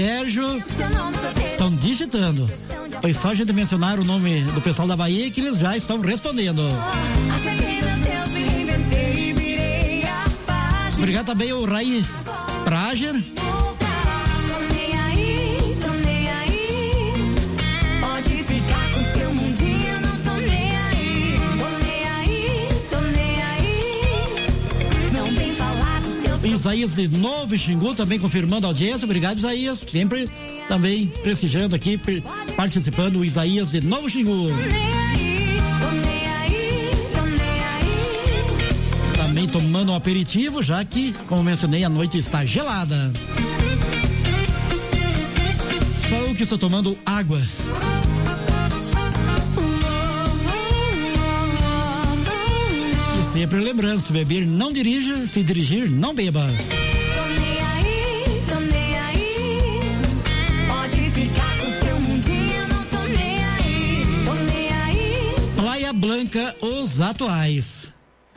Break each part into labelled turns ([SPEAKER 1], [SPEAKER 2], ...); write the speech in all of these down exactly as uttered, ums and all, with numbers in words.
[SPEAKER 1] Sérgio estão digitando. Foi só a gente mencionar o nome do pessoal da Bahia que eles já estão respondendo. Obrigado também ao Rai Prager. Isaías de Novo Xingu também confirmando a audiência. Obrigado, Isaías. Sempre também prestigiando aqui, participando o Isaías de Novo Xingu. Também tomando um aperitivo, já que, como mencionei, a noite está gelada. Só eu que estou tomando água. Sempre lembrando, se beber não dirija, se dirigir não beba.
[SPEAKER 2] Tô nem aí, tô nem aí. Pode ficar com seu mundinho, não tô nem aí. Tô nem aí.
[SPEAKER 1] Praia Blanca, os atuais.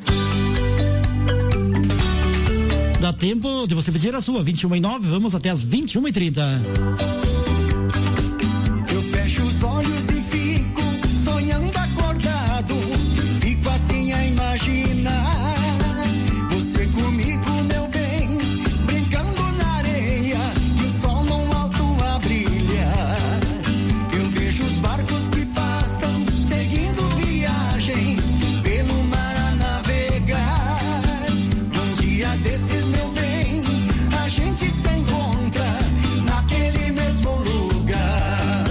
[SPEAKER 1] Dá tempo de você pedir a sua, vinte e uma e nove, vamos até as vinte e uma e trinta.
[SPEAKER 3] Eu fecho os olhos e fico sonhando acordado. Fico assim a imaginar você comigo, meu bem, brincando na areia e o sol no alto a brilhar. Eu vejo os barcos que passam, seguindo viagem pelo mar a navegar. Um dia desses, meu bem, a gente se encontra naquele mesmo lugar.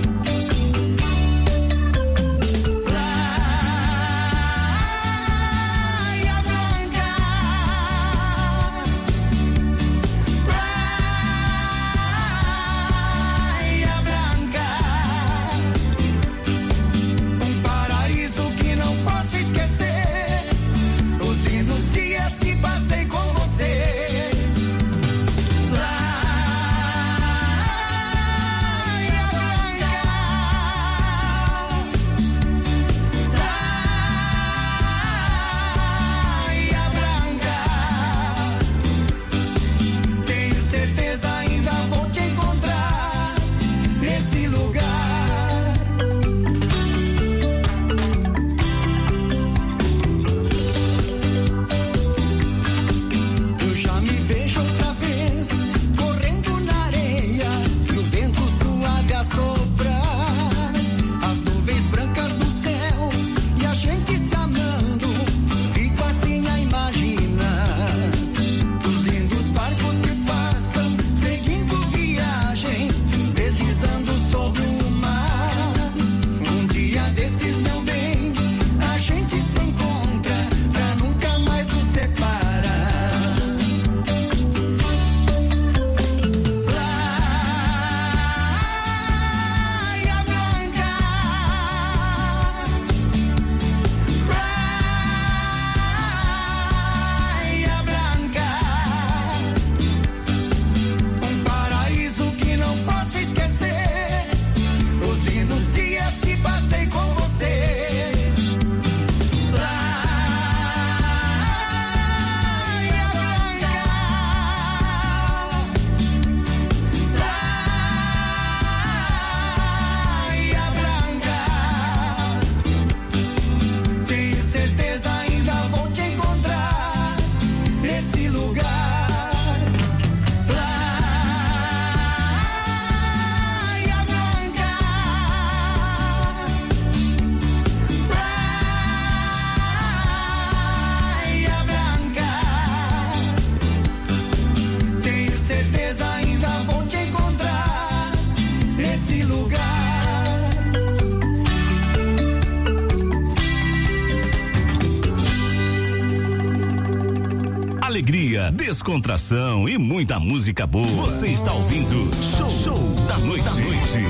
[SPEAKER 4] Alegria, descontração e muita música boa. Você está ouvindo Show, Show da Noite. Da noite.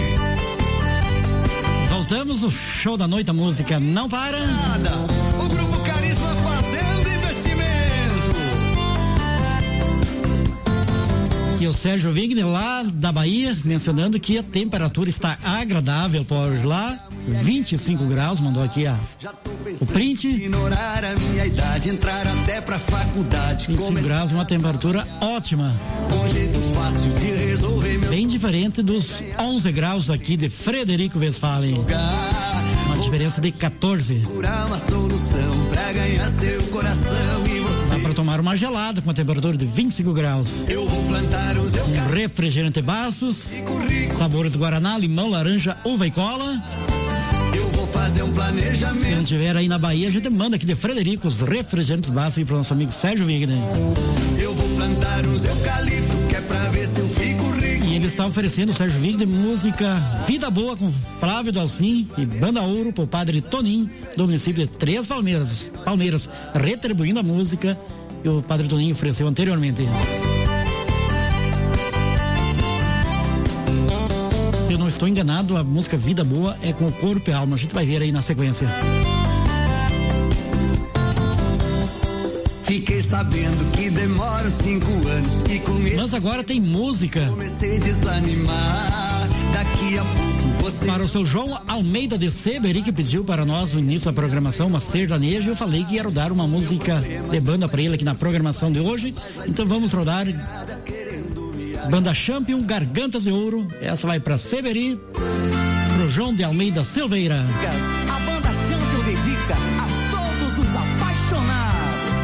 [SPEAKER 1] Voltamos, o Show da Noite, a música não para.
[SPEAKER 5] Nada. O Grupo Carisma fazendo investimento.
[SPEAKER 1] E o Sérgio Wigner lá da Bahia, mencionando que a temperatura está agradável por lá, vinte e cinco graus, mandou aqui a, o print.
[SPEAKER 5] Ignorar a minha idade, entrar até pra faculdade.
[SPEAKER 1] vinte e cinco graus, uma temperatura ótima.
[SPEAKER 5] Um jeito fácil de resolver meu
[SPEAKER 1] bem diferente dos onze graus aqui de Frederico Westphalen. Uma diferença de quatorze.
[SPEAKER 5] Procurar uma solução pra ganhar seu coração e você.
[SPEAKER 1] Dá para tomar uma gelada com a temperatura de vinte e cinco graus.
[SPEAKER 5] Eu vou plantar os eucaliptos.
[SPEAKER 1] Um refrigerante Bastos, sabores Guaraná, limão, laranja, uva e cola.
[SPEAKER 5] Eu vou fazer um
[SPEAKER 1] Se
[SPEAKER 5] planejamento.
[SPEAKER 1] não tiver aí na Bahia, a gente manda aqui de Frederico os refrigerantes Bastos aí pro nosso amigo Sérgio Wigner.
[SPEAKER 5] Eu vou plantar uns eucaliptos, que é pra ver se eu fico rico.
[SPEAKER 1] E ele está oferecendo, o Sérgio Wigner, música Vida Boa com Flávio Dalcin e Banda Ouro pro padre Toninho, do município de Três Palmeiras. Palmeiras, retribuindo a música que o padre Toninho ofereceu anteriormente. Se eu não estou enganado, a música Vida Boa é com o Corpo e Alma. A gente vai ver aí na sequência.
[SPEAKER 5] Fiquei sabendo que demora cinco anos e comecei,
[SPEAKER 1] Mas agora tem música
[SPEAKER 5] comecei a desanimar. Daqui a pouco você.
[SPEAKER 1] para o seu João Almeida de Seberi, que pediu para nós no início da programação uma sertaneja. Eu falei que ia rodar uma música de banda para ele aqui na programação de hoje. Então vamos rodar Banda Champion, Gargantas de Ouro. Essa vai para Seberi, pro João de Almeida Silveira.
[SPEAKER 5] A banda Champion dedica a todos os apaixonados.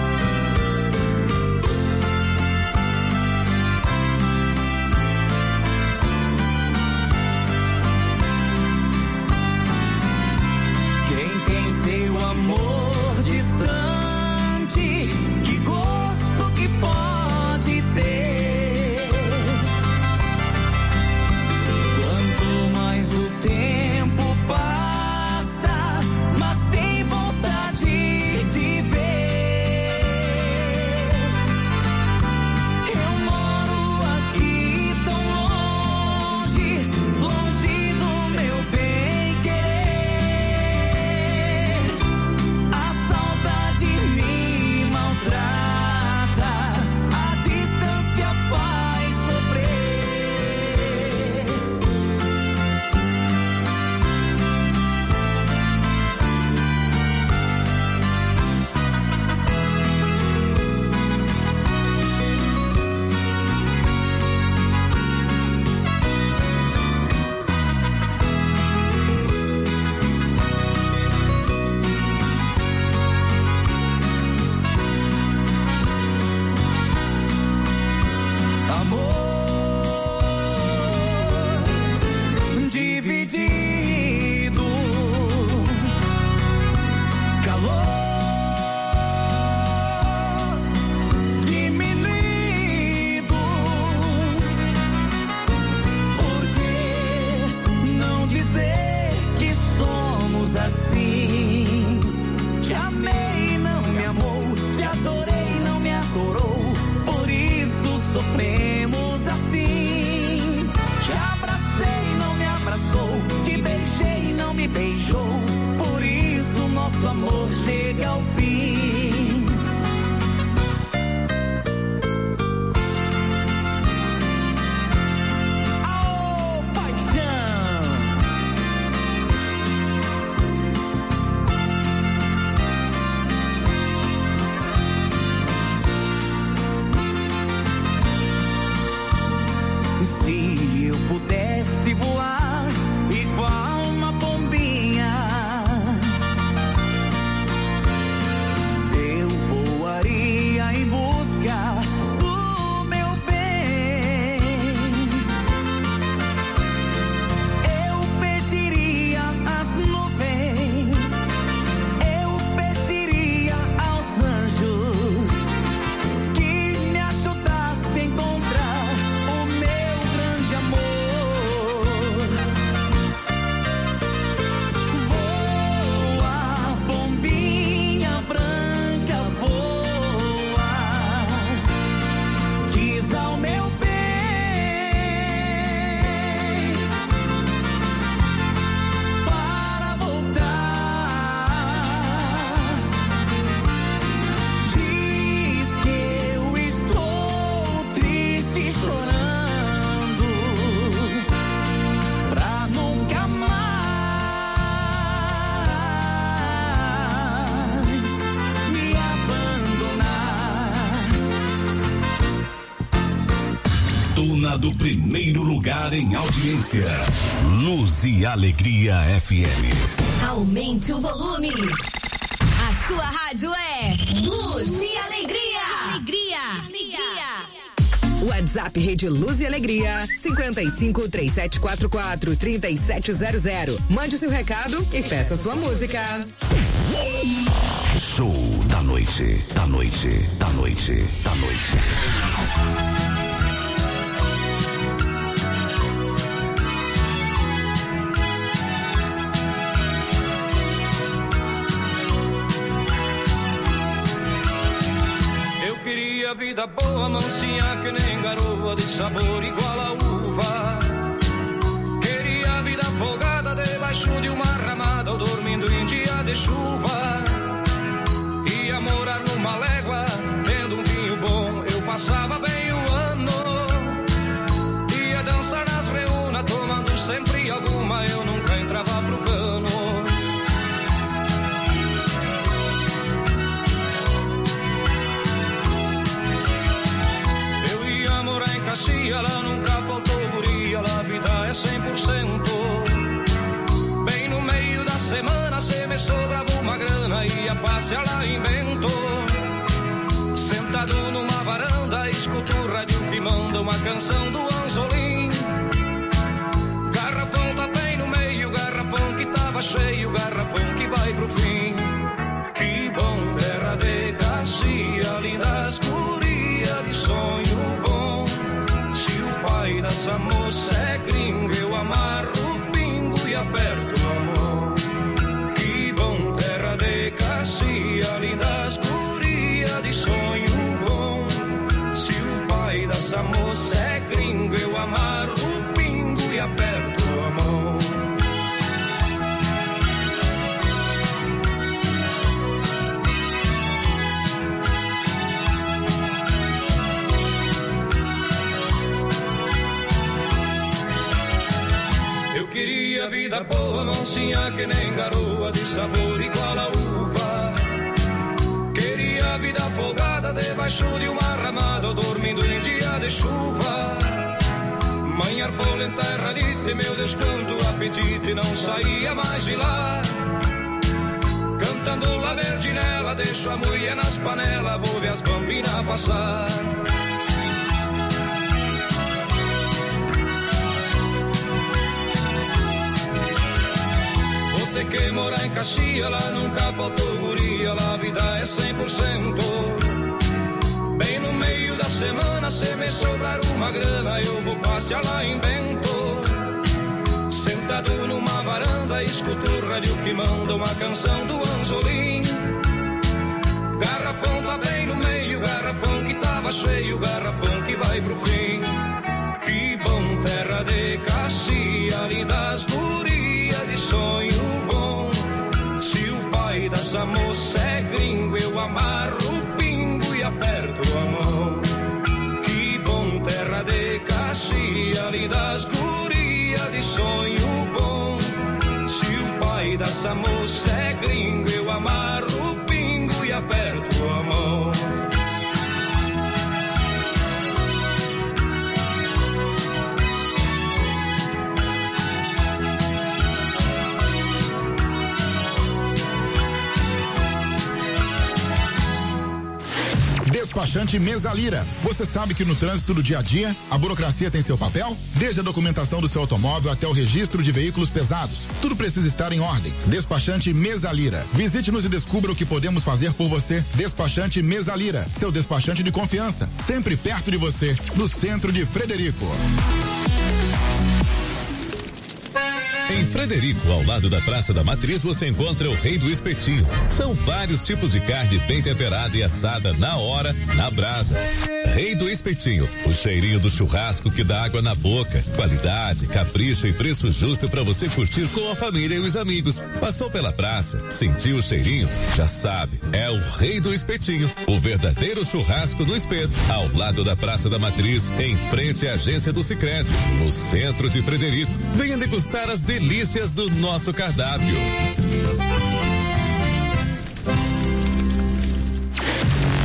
[SPEAKER 5] Quem tem seu amor distante, que gosto que pode ter. Quanto mais o tempo passa,
[SPEAKER 4] disparado primeiro lugar em audiência. Luz e Alegria F M.
[SPEAKER 6] Aumente o volume. A sua rádio é Luz e Alegria. Alegria. Alegria.
[SPEAKER 7] WhatsApp Rede Luz e Alegria, cinquenta e cinco, três sete quatro quatro, trinta e sete zero zero. Mande seu recado e peça sua música.
[SPEAKER 4] Show da noite, da noite, da noite, da noite.
[SPEAKER 8] Eu queria vida boa, mansinha que nem garoa, de sabor igual a uva. Queria vida folgada debaixo de uma ramada, ou dormindo em dia de chuva. Ia morar numa légua, tendo um vinho bom, eu passava bem o ano. Ia dançar nas reunas, tomando sempre alguma, eu nunca entrava pro cano. Eu ia morar em Caxias, lá nunca faltou guria, lá a vida é cem por cento. Bem no meio da semana, se me sobrava uma grana, ia passear lá em Bento. Sentado numa varanda, escuto o rádio que manda uma canção do Anzolim. Garrafão tá bem no meio, garrafão que tava cheio, garrafão que vai pro fim. Que bom, terra de Caxias, lindas gurias de sonho bom. Se o pai dessa moça é gringo, eu amarro o pingo e aperto a mão. Que bom, terra de Caxias, lindas gurias de sonho bom. Se o pai dessa moça é gringo, eu amarro o pingo e aperto a mão. Eu queria vida boa, mansinha que nem garoa, de sabor igual a uva. Queria vida folgada debaixo de uma ramada, ou dormindo em dia de chuva. Manhar polenta erradite, meu Deus, quanto apetite, não saía mais de lá. Cantando La Verdinela, deixo a mulher nas panelas, vou ver as bambinas passar. Vou ter que morar em Caxias, lá nunca faltou guria, lá a vida é cem por cento. Bem no meio da semana, se me sobrar uma grana, eu vou passear lá em Bento. Sentado numa varanda, escuto o rádio que manda uma canção do Anzolim. Garrafão tá bem no meio, garrafão que tava cheio, garrafão que vai pro fim. Que bom, terra de Caxias, lindas gurias de sonho bom. Se o pai dessa moça é gringo, eu amarro o pingo e aperto a mão. Que bom, terra de Caxias, lindas gurias de sonho bom. Se o pai dessa moça é gringo, eu amarro o pingo e aperto a mão.
[SPEAKER 9] Despachante Mesalira. Você sabe que no trânsito do dia a dia, a burocracia tem seu papel? Desde a documentação do seu automóvel até o registro de veículos pesados. Tudo precisa estar em ordem. Despachante Mesalira. Visite-nos e descubra o que podemos fazer por você. Despachante Mesalira. Seu despachante de confiança. Sempre perto de você. No centro de Frederico.
[SPEAKER 10] Em Frederico, ao lado da Praça da Matriz, você encontra o Rei do Espetinho. São vários tipos de carne bem temperada e assada na hora, na brasa. Rei do Espetinho, o cheirinho do churrasco que dá água na boca. Qualidade, capricho e preço justo para você curtir com a família e os amigos. Passou pela praça, sentiu o cheirinho? Já sabe, é o Rei do Espetinho, o verdadeiro churrasco do espeto. Ao lado da Praça da Matriz, em frente à agência do Sicredi, no centro de Frederico. Venha degustar as delícias do nosso cardápio.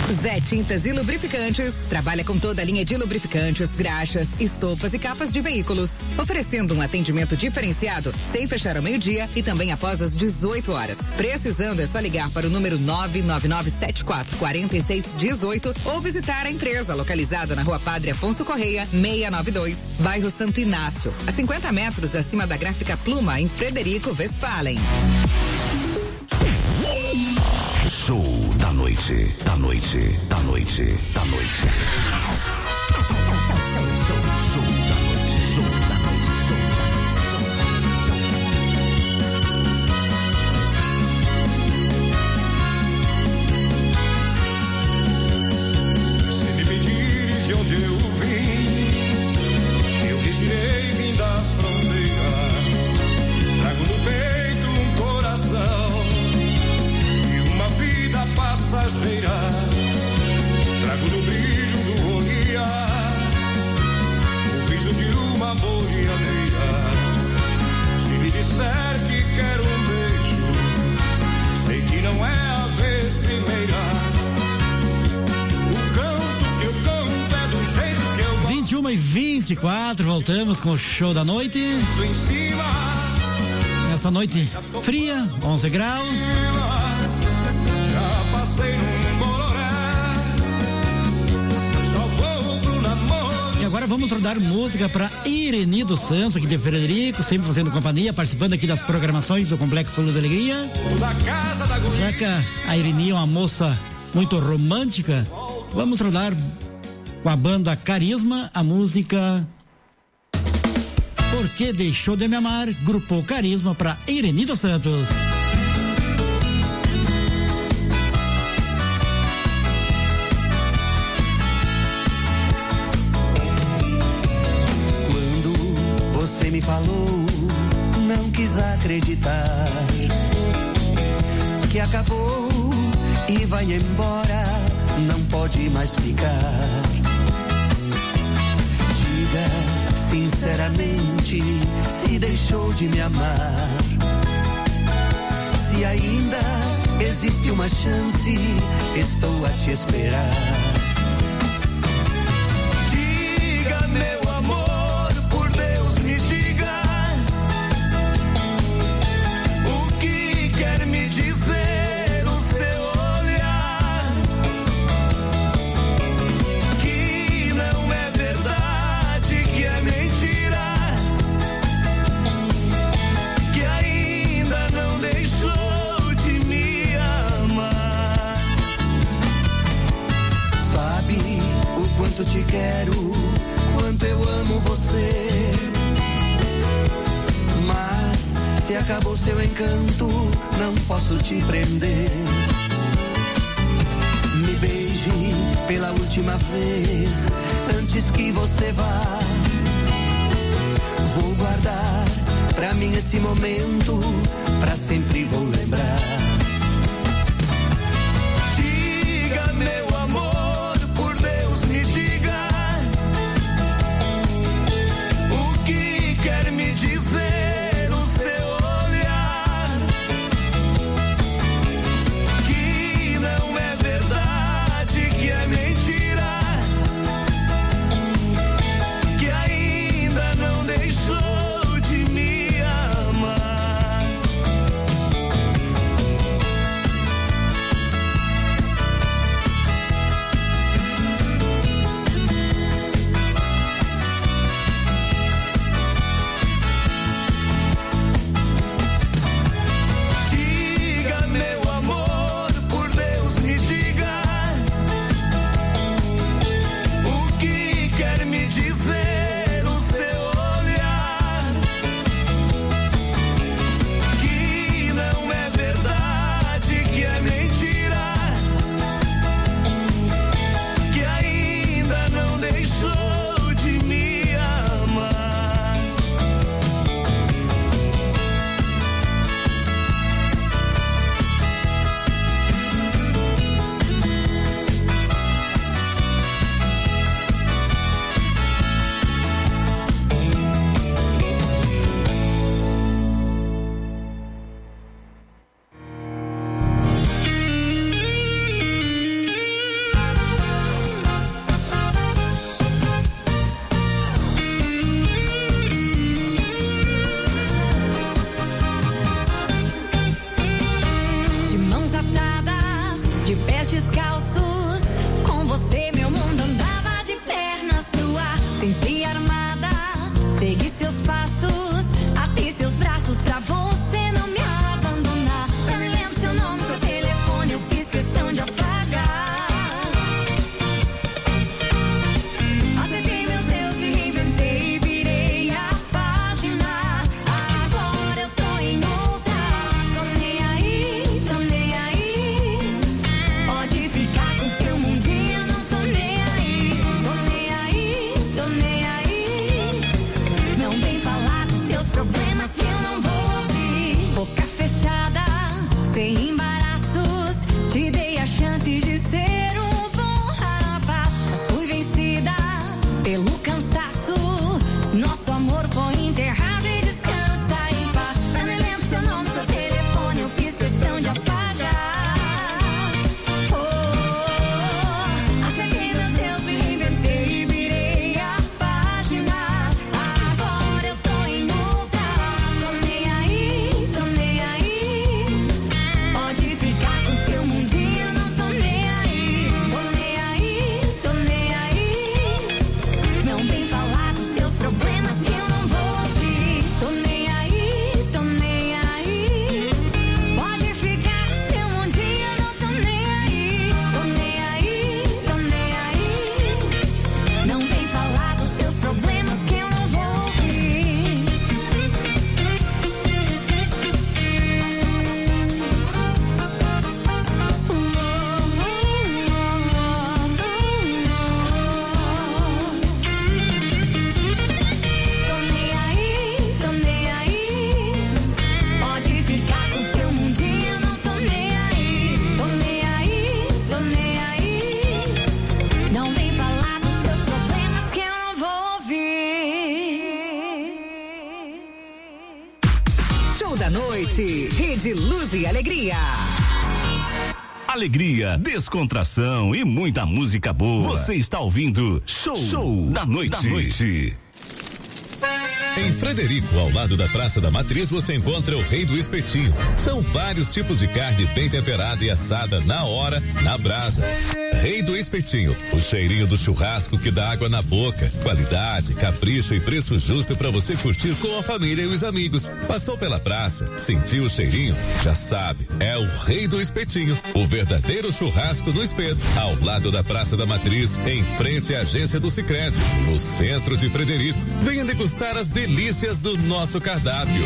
[SPEAKER 7] Zé Tintas e Lubrificantes trabalha com toda a linha de lubrificantes, graxas, estopas e capas de veículos, oferecendo um atendimento diferenciado sem fechar ao meio-dia e também após as dezoito horas. Precisando é só ligar para o número nove nove nove sete quatro quatro seis um oito ou visitar a empresa localizada na Rua Padre Afonso Correia, seiscentos e noventa e dois, bairro Santo Inácio, a cinquenta metros acima da Gráfica Pluma, em Frederico Westphalen.
[SPEAKER 4] Show da noite, da noite, da noite, da noite. Show, show da noite, show da noite, show da noite.
[SPEAKER 8] Se me pedirem de onde eu vim, eu lhes direi vim da fronteira. Trago no peito um coração passageira, trago no brilho do olhar o riso de uma boiadeira. Se me disser que quero um beijo, sei que não é a vez primeira. O canto que eu canto é do jeito que eu gosto.
[SPEAKER 1] vinte e uma e vinte e quatro, voltamos com o show da noite.
[SPEAKER 8] Em cima,
[SPEAKER 1] nessa noite fria, onze graus. E agora vamos rodar música para Ireni dos Santos, aqui de Frederico, sempre fazendo companhia, participando aqui das programações do Complexo Luz e Alegria. Já que a Ireni é uma moça muito romântica, vamos rodar com a banda Carisma a música Por Que Deixou de Me Amar, Grupo Carisma para Ireni dos Santos.
[SPEAKER 3] Me falou, não quis acreditar que acabou e vai embora, não pode mais ficar. Diga sinceramente se deixou de me amar, se ainda existe uma chance, estou a te esperar. Diga, meu amor, me diga o que quer me dizer o seu olhar, que não é verdade, que é mentira, que ainda não deixou de me amar. Sabe o quanto te quero, quanto eu amo você. Se acabou seu encanto, não posso te prender. Me beije pela última vez, antes que você vá. Vou guardar pra mim esse momento, pra sempre vou lembrar. Diga, meu amor, por Deus me diga o que quer me dizer.
[SPEAKER 7] Show da noite. Rede Luz e Alegria.
[SPEAKER 4] Alegria, descontração e muita música boa. Você está ouvindo Show, Show da Noite. Da noite.
[SPEAKER 10] Em Frederico, ao lado da Praça da Matriz, você encontra o Rei do Espetinho. São vários tipos de carne bem temperada e assada na hora, na brasa. Rei do Espetinho, o cheirinho do churrasco que dá água na boca. Qualidade, capricho e preço justo para você curtir com a família e os amigos. Passou pela praça, sentiu o cheirinho? Já sabe, é o Rei do Espetinho, o verdadeiro churrasco do espeto. Ao lado da Praça da Matriz, em frente à agência do Sicredi, no centro de Frederico. Venha degustar as delícias do nosso cardápio.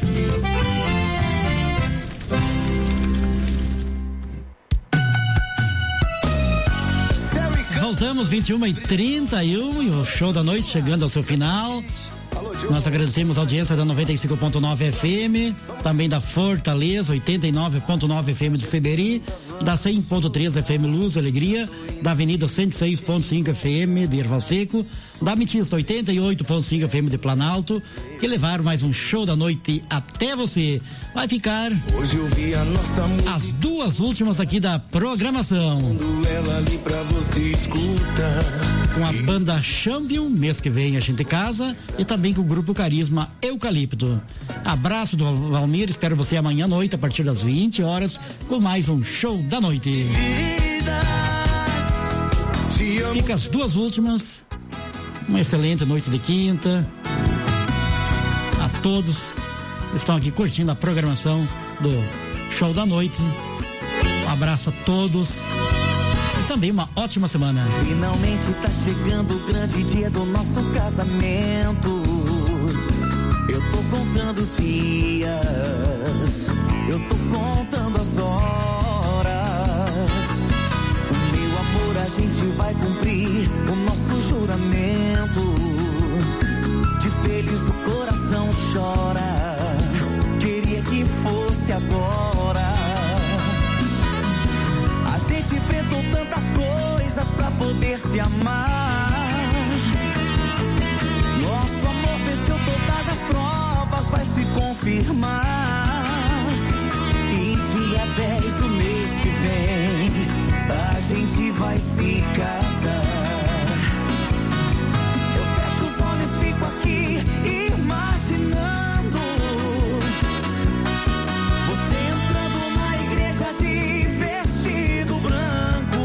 [SPEAKER 1] Voltamos vinte e uma e trinta e um e o show da noite chegando ao seu final. Nós agradecemos a audiência da noventa e cinco ponto nove F M, também da Fortaleza, oitenta e nove ponto nove F M de Seberi, da cem ponto três F M Luz Alegria, da Avenida cento e seis ponto cinco F M de Erval Seco, da Ametista oitenta e oito ponto cinco F M de Planalto, que levaram mais um show da noite até você. Vai ficar
[SPEAKER 3] Hoje eu vi a nossa música,
[SPEAKER 1] as duas últimas aqui da programação.
[SPEAKER 3] ela ali pra você escutar.
[SPEAKER 1] Com a banda Champion, mês que vem a gente casa, e também com o grupo Carisma Eucalipto. Abraço do Valmir, espero você amanhã à noite, a partir das vinte horas, com mais um show da noite. Fica as duas últimas. Uma excelente noite de quinta. A todos que estão aqui curtindo a programação do show da noite. Um abraço a todos. E também uma ótima semana.
[SPEAKER 3] Finalmente tá chegando o grande dia do nosso casamento. Eu tô contando os dias, eu tô contando as horas. O meu amor, a gente vai cumprir o nosso juramento. De feliz o coração chora, queria que fosse agora. A gente enfrentou tantas coisas pra poder se amar. Nosso amor venceu todas as provas, vai se confirmar. E dia dez do mês que vem, a gente vai se casar. Eu fecho os olhos, fico aqui imaginando você entrando na igreja de vestido branco,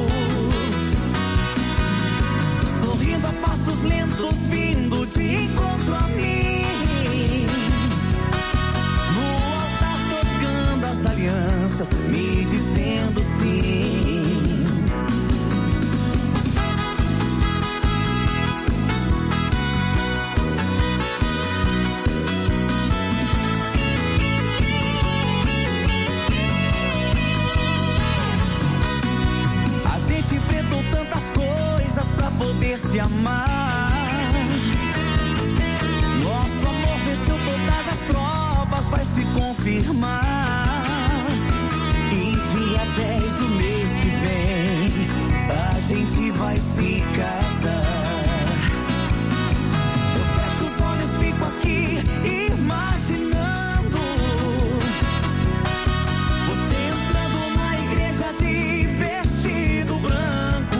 [SPEAKER 3] sorrindo a passos lentos, vindo de encontro a mim. No altar tocando as alianças, me dizendo sim. A gente enfrentou tantas coisas pra poder se amar. Nosso amor venceu todas as provas, vai se confirmar. E dia dez do mês que vem, a gente vai se casar. Eu fecho os olhos, fico aqui imaginando você entrando na igreja de vestido branco,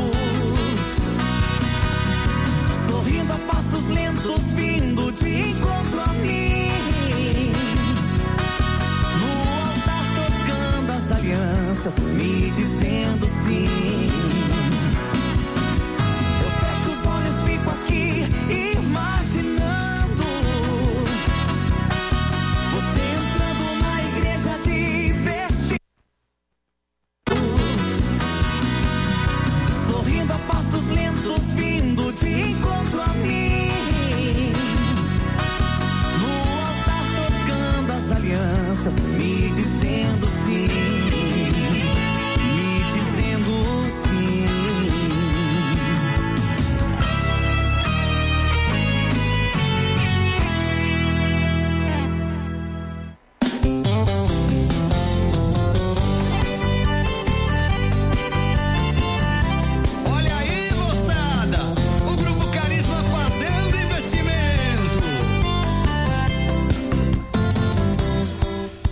[SPEAKER 3] sorrindo a passos lentos, vindo de encontro a mim. No altar tocando as alianças, me dizendo sim. Eu fecho os olhos, fico aqui imaginando você entrando na igreja de vestido, sorrindo a passos lentos, vindo de encontro a mim. No altar tocando as alianças, me dizendo sim, me dizendo sim.
[SPEAKER 5] Olha aí, moçada, o Grupo Carisma fazendo investimento.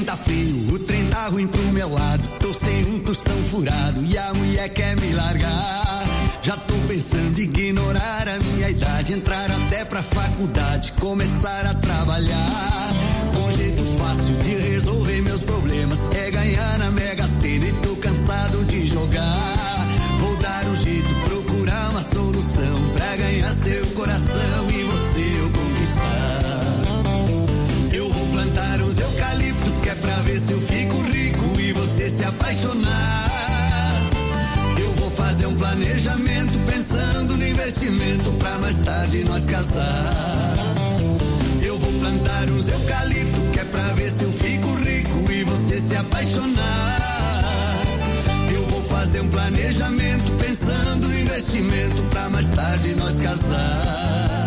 [SPEAKER 3] trem tá feio, o trem tá ruim pro meu lado. Tô sem um tostão furado e a mulher quer me largar. Já tô pensando em ignorar a minha idade, entrar até pra faculdade, começar a trabalhar. Um jeito fácil de resolver meus problemas é ganhar na Mega Sena e tô cansado de jogar. Vou dar um jeito, procurar uma solução pra ganhar seu coração e você eu conquistar. Eu vou plantar os eucalipto que é pra ver se eu fico rico e você se apaixonar. Eu vou fazer um planejamento pensando no investimento pra mais tarde nós casar. Eu vou plantar os eucalipto que é pra ver se eu fico rico e você se apaixonar. Eu vou fazer um planejamento pensando no investimento pra mais tarde nós casar.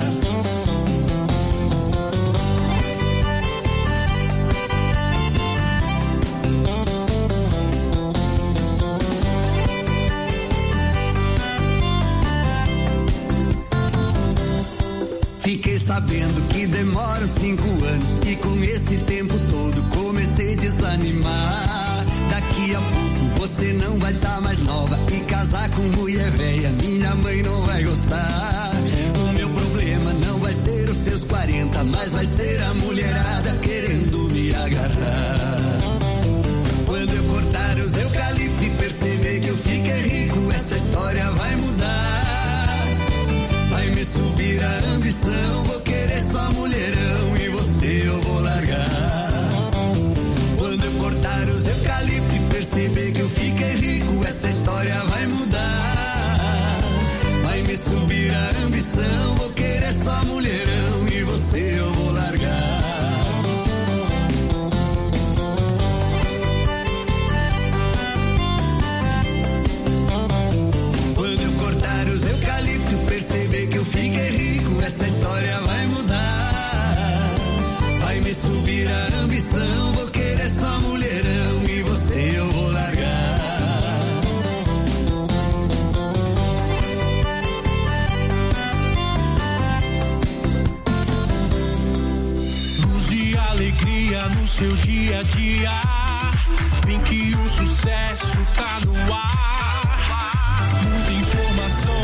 [SPEAKER 3] Fiquei sabendo que demora cinco anos e com esse tempo todo comecei a desanimar. Daqui a pouco você não vai estar tá mais nova e casar com mulher velha, minha mãe não vai gostar. O meu problema não vai ser os seus quarenta, mas vai ser a mulherada querendo me agarrar. Quando eu cortar os eucaliptos e perceber que eu fiquei rico, essa história vai mudar. Vai me subir a ambição, vou querer só mulherão e você eu vou largar. Quando eu cortar os eucaliptos e perceber que eu fiquei rico, essa história vai mudar. Vai me subir a ambição, vou querer só mulherão e você eu vou largar. Quando eu cortar os eucaliptos, perceber que eu fiquei rico, essa história vai mudar. Vai me subir a ambição, vou querer só mulherão e você eu vou largar.
[SPEAKER 11] Luz e alegria no seu dia a dia, vem que o sucesso tá no ar. Muita informação.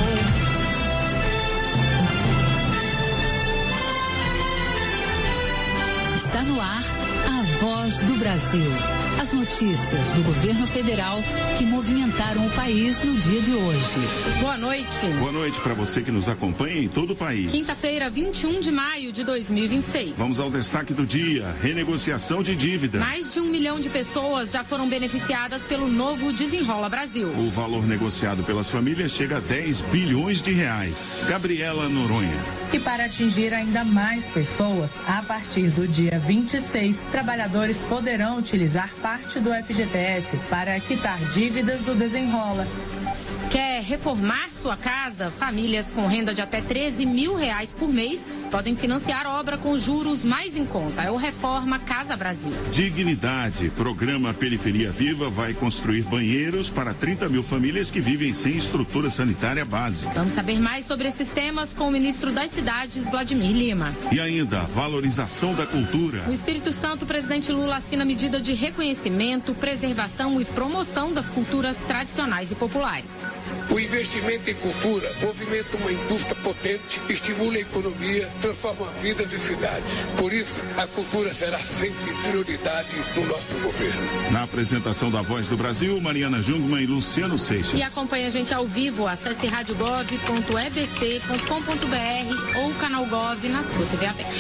[SPEAKER 12] Está no ar a Voz do Brasil. As notícias do governo federal que movimentaram o país no dia de hoje.
[SPEAKER 13] Boa noite.
[SPEAKER 4] Boa noite para você que nos acompanha em todo o país.
[SPEAKER 13] Quinta-feira, vinte e um de maio de dois mil e vinte e seis.
[SPEAKER 4] Vamos ao destaque do dia: renegociação de dívidas.
[SPEAKER 13] Mais de um milhão de pessoas já foram beneficiadas pelo novo Desenrola Brasil.
[SPEAKER 4] O valor negociado pelas famílias chega a dez bilhões de reais. Gabriela Noronha.
[SPEAKER 14] E para atingir ainda mais pessoas, a partir do dia vinte e seis, trabalhadores poderão utilizar parte do F G T S para quitar dívidas do Desenrola.
[SPEAKER 13] Quer reformar sua casa? Famílias com renda de até treze mil reais por mês podem financiar obra com juros mais em conta. É o Reforma Casa Brasil.
[SPEAKER 4] Dignidade. Programa Periferia Viva vai construir banheiros para trinta mil famílias que vivem sem estrutura sanitária básica.
[SPEAKER 13] Vamos saber mais sobre esses temas com o ministro das Cidades, Vladimir Lima.
[SPEAKER 4] E ainda, valorização da cultura.
[SPEAKER 13] No Espírito Santo, o presidente Lula assina medida de reconhecimento, preservação e promoção das culturas tradicionais e populares.
[SPEAKER 15] O investimento em cultura movimenta uma indústria potente, estimula a economia, transforma vidas de cidades. Por isso, a cultura será sempre prioridade do nosso governo.
[SPEAKER 4] Na apresentação da Voz do Brasil, Mariana Jungmann e Luciano Seixas.
[SPEAKER 13] E acompanhe a gente ao vivo, acesse rádio gov ponto e b c ponto com ponto b r ou canal Gov na sua T V aberta.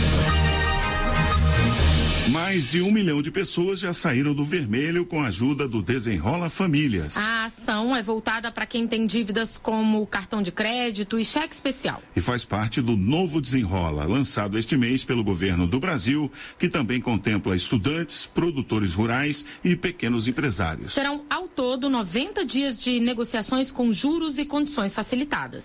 [SPEAKER 4] Mais de um milhão de pessoas já saíram do vermelho com a ajuda do Desenrola Famílias.
[SPEAKER 13] A ação é voltada para quem tem dívidas como cartão de crédito e cheque especial.
[SPEAKER 4] E faz parte do novo Desenrola, lançado este mês pelo governo do Brasil, que também contempla estudantes, produtores rurais e pequenos empresários.
[SPEAKER 13] Serão, ao todo, noventa dias de negociações com juros e condições facilitadas.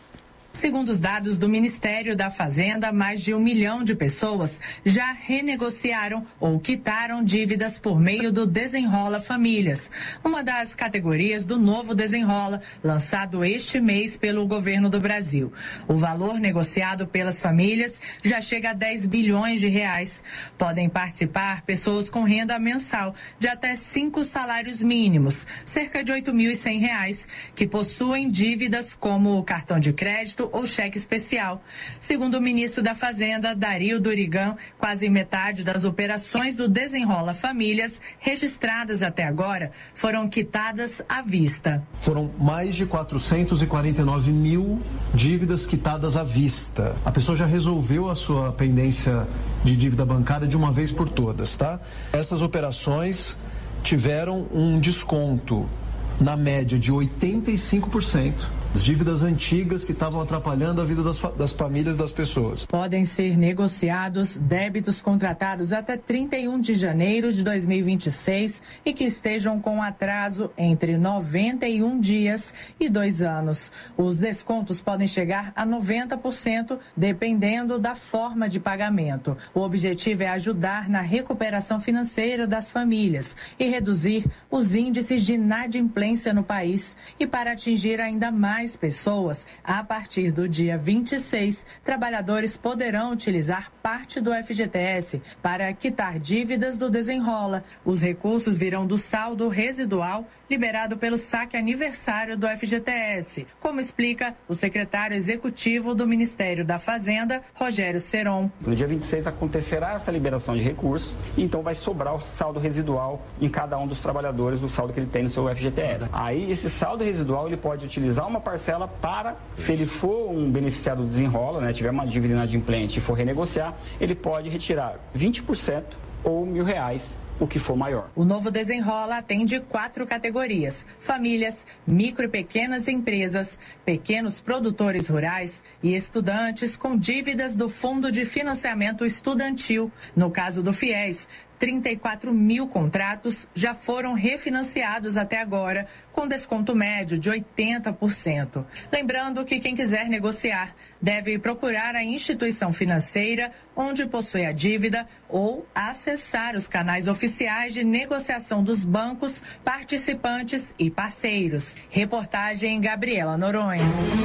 [SPEAKER 14] Segundo os dados do Ministério da Fazenda, mais de um milhão de pessoas já renegociaram ou quitaram dívidas por meio do Desenrola Famílias, uma das categorias do novo Desenrola, lançado este mês pelo governo do Brasil. O valor negociado pelas famílias já chega a dez bilhões de reais. Podem participar pessoas com renda mensal de até cinco salários mínimos, cerca de oito mil e cem reais, que possuem dívidas como o cartão de crédito ou cheque especial. Segundo o ministro da Fazenda, Dario Durigan, quase metade das operações do Desenrola Famílias registradas até agora foram quitadas à vista.
[SPEAKER 16] Foram mais de quatrocentos e quarenta e nove mil dívidas quitadas à vista. A pessoa já resolveu a sua pendência de dívida bancária de uma vez por todas, tá? Essas operações tiveram um desconto na média de oitenta e cinco por cento. As dívidas antigas que estavam atrapalhando a vida das, das famílias das pessoas.
[SPEAKER 14] Podem ser negociados débitos contratados até trinta e um de janeiro de dois mil e vinte e seis e que estejam com atraso entre noventa e um dias e dois anos. Os descontos podem chegar a noventa por cento, dependendo da forma de pagamento. O objetivo é ajudar na recuperação financeira das famílias e reduzir os índices de inadimplência no país. E para atingir ainda mais pessoas, a partir do dia vinte e seis, trabalhadores poderão utilizar parte do F G T S para quitar dívidas do Desenrola. Os recursos virão do saldo residual liberado pelo saque aniversário do F G T S, como explica o secretário executivo do Ministério da Fazenda, Rogério Seron.
[SPEAKER 17] No dia vinte e seis acontecerá essa liberação de recursos, então vai sobrar o saldo residual em cada um dos trabalhadores do saldo que ele tem no seu F G T S. Aí esse saldo residual ele pode utilizar uma parcela para, se ele for um beneficiário do Desenrola, né, tiver uma dívida inadimplente e for renegociar, ele pode retirar vinte por cento ou mil reais, o que for maior.
[SPEAKER 14] O novo Desenrola atende quatro categorias: famílias, micro e pequenas empresas, pequenos produtores rurais e estudantes com dívidas do Fundo de Financiamento Estudantil. No caso do FIES, trinta e quatro mil contratos já foram refinanciados até agora, com desconto médio de oitenta por cento. Lembrando que quem quiser negociar deve procurar a instituição financeira onde possui a dívida ou acessar os canais oficiais de negociação dos bancos, participantes e parceiros. Reportagem Gabriela Noronha.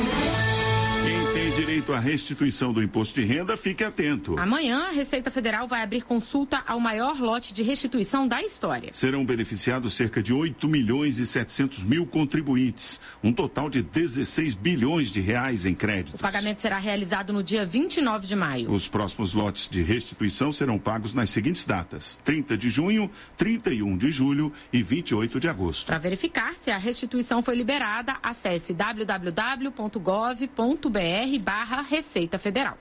[SPEAKER 4] Quem tem direito à restituição do imposto de renda, fique atento.
[SPEAKER 13] Amanhã, a Receita Federal vai abrir consulta ao maior lote de restituição da história.
[SPEAKER 4] Serão beneficiados cerca de oito milhões e setecentos mil contribuintes, um total de dezesseis bilhões de reais em créditos.
[SPEAKER 13] O pagamento será realizado no dia vinte e nove de maio.
[SPEAKER 4] Os próximos lotes de restituição serão pagos nas seguintes datas: trinta de junho, trinta e um de julho e vinte e oito de agosto.
[SPEAKER 13] Para verificar se a restituição foi liberada, acesse w w w ponto gov ponto br barra Receita Federal.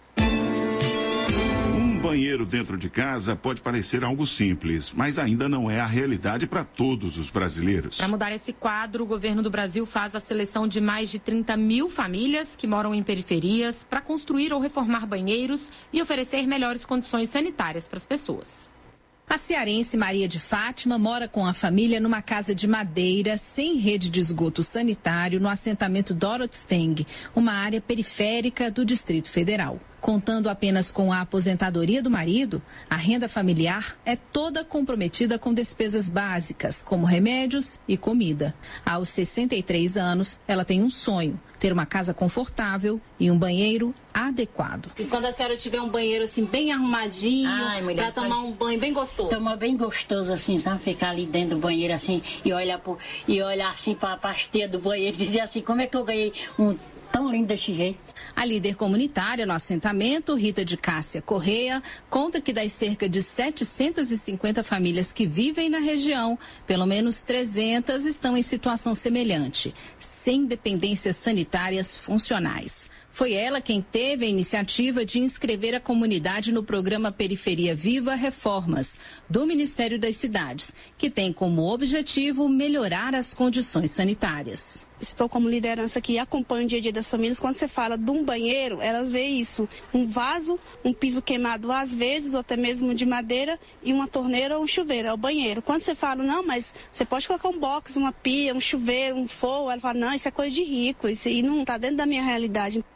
[SPEAKER 4] Um banheiro dentro de casa pode parecer algo simples, mas ainda não é a realidade para todos os brasileiros.
[SPEAKER 13] Para mudar esse quadro, o governo do Brasil faz a seleção de mais de trinta mil famílias que moram em periferias para construir ou reformar banheiros e oferecer melhores condições sanitárias para as pessoas.
[SPEAKER 7] A cearense Maria de Fátima mora com a família numa casa de madeira sem rede de esgoto sanitário no assentamento Dorotsteng, uma área periférica do Distrito Federal. Contando apenas com a aposentadoria do marido, a renda familiar é toda comprometida com despesas básicas, como remédios e comida. Aos sessenta e três anos, ela tem um sonho: ter uma casa confortável e um banheiro adequado.
[SPEAKER 18] E quando a senhora tiver um banheiro assim bem arrumadinho, para tomar um banho bem gostoso?
[SPEAKER 19] Tomar bem gostoso assim, sabe? Ficar ali dentro do banheiro assim e olhar, pro, e olhar assim para a pastilha do banheiro e dizer assim, como é que eu ganhei um tão lindo desse jeito?
[SPEAKER 7] A líder comunitária no assentamento, Rita de Cássia Correia, conta que das cerca de setecentas e cinquenta famílias que vivem na região, pelo menos trezentas estão em situação semelhante, sem dependências sanitárias funcionais. Foi ela quem teve a iniciativa de inscrever a comunidade no programa Periferia Viva Reformas, do Ministério das Cidades, que tem como objetivo melhorar as condições sanitárias.
[SPEAKER 20] Estou como liderança que acompanha o dia a dia das famílias. Quando você fala de um banheiro, elas veem isso: um vaso, um piso queimado às vezes, ou até mesmo de madeira, e uma torneira ou um chuveiro, é o banheiro. Quando você fala, não, mas você pode colocar um box, uma pia, um chuveiro, um forro, ela fala, não, isso é coisa de rico, isso aí não está dentro da minha realidade.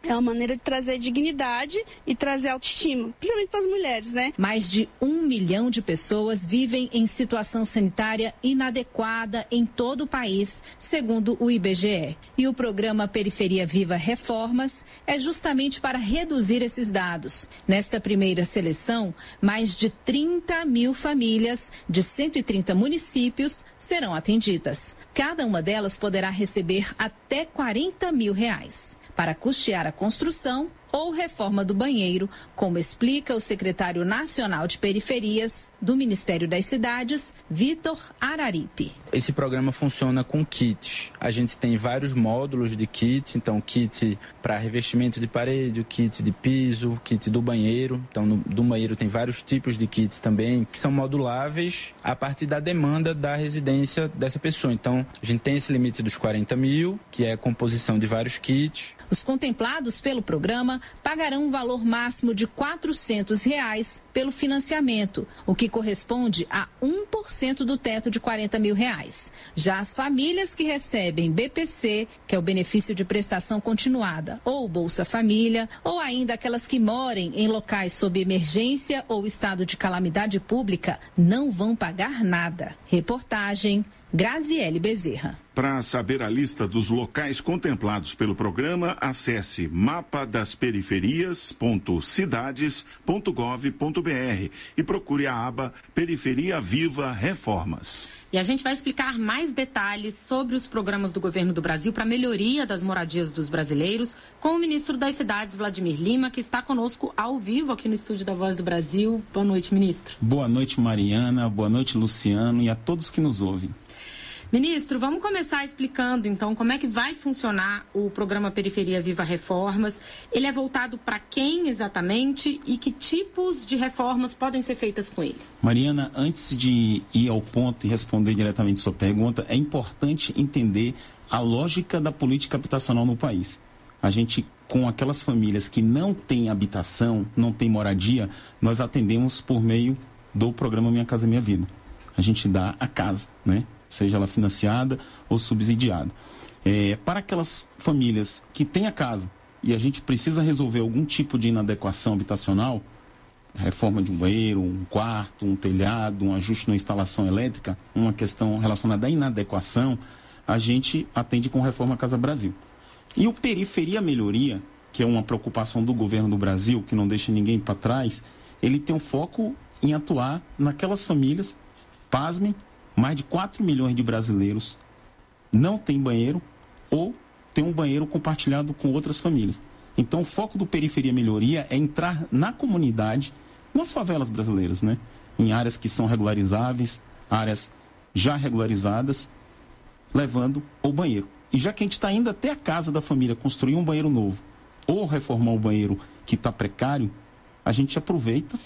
[SPEAKER 20] É uma maneira de trazer dignidade e trazer autoestima, principalmente para as mulheres, né?
[SPEAKER 21] Mais de um milhão de pessoas vivem em situação sanitária inadequada em todo o país, segundo o I B G E. E o programa Periferia Viva Reformas é justamente para reduzir esses dados. Nesta primeira seleção, mais de trinta mil famílias de cento e trinta municípios serão atendidas. Cada uma delas poderá receber até quarenta mil reais para custear a construção ou reforma do banheiro, como explica o secretário nacional de periferias do Ministério das Cidades, Vitor Araripe.
[SPEAKER 22] Esse programa funciona com kits. A gente tem vários módulos de kits, então kit para revestimento de parede, kit de piso, kit do banheiro. Então no, do banheiro tem vários tipos de kits também, que são moduláveis a partir da demanda da residência dessa pessoa. Então a gente tem esse limite dos quarenta mil, que é a composição de vários kits.
[SPEAKER 21] Os contemplados pelo programa pagarão um valor máximo de quatrocentos reais pelo financiamento, o que corresponde a um por cento do teto de quarenta mil reais. Já as famílias que recebem B P C, que é o benefício de prestação continuada, ou Bolsa Família, ou ainda aquelas que morem em locais sob emergência ou estado de calamidade pública, não vão pagar nada. Reportagem Graziele Bezerra.
[SPEAKER 4] Para saber a lista dos locais contemplados pelo programa, acesse mapa das periferias ponto cidades ponto gov ponto br e procure a aba Periferia Viva Reformas.
[SPEAKER 13] E a gente vai explicar mais detalhes sobre os programas do governo do Brasil para a melhoria das moradias dos brasileiros com o ministro das Cidades, Vladimir Lima, que está conosco ao vivo aqui no estúdio da Voz do Brasil. Boa noite, ministro.
[SPEAKER 23] Boa noite, Mariana. Boa noite, Luciano, e a todos que nos ouvem.
[SPEAKER 13] Ministro, vamos começar explicando, então, como é que vai funcionar o programa Periferia Viva Reformas. Ele é voltado para quem exatamente e que tipos de reformas podem ser feitas com ele?
[SPEAKER 23] Mariana, antes de ir ao ponto e responder diretamente sua pergunta, é importante entender a lógica da política habitacional no país. A gente, com aquelas famílias que não têm habitação, não têm moradia, nós atendemos por meio do programa Minha Casa Minha Vida. A gente dá a casa, né? Seja ela financiada ou subsidiada. É, para aquelas famílias que têm a casa e a gente precisa resolver algum tipo de inadequação habitacional, reforma de um banheiro, um quarto, um telhado, um ajuste na instalação elétrica, uma questão relacionada à inadequação, a gente atende com Reforma Casa Brasil. E o Periferia Melhoria, que é uma preocupação do governo do Brasil, que não deixa ninguém para trás, ele tem um foco em atuar naquelas famílias, pasmem, mais de quatro milhões de brasileiros não têm banheiro ou têm um banheiro compartilhado com outras famílias. Então, o foco do Periferia Melhoria é entrar na comunidade, nas favelas brasileiras, né? Em áreas que são regularizáveis, áreas já regularizadas, levando o banheiro. E já que a gente está indo até a casa da família construir um banheiro novo ou reformar o banheiro que está precário, a gente aproveita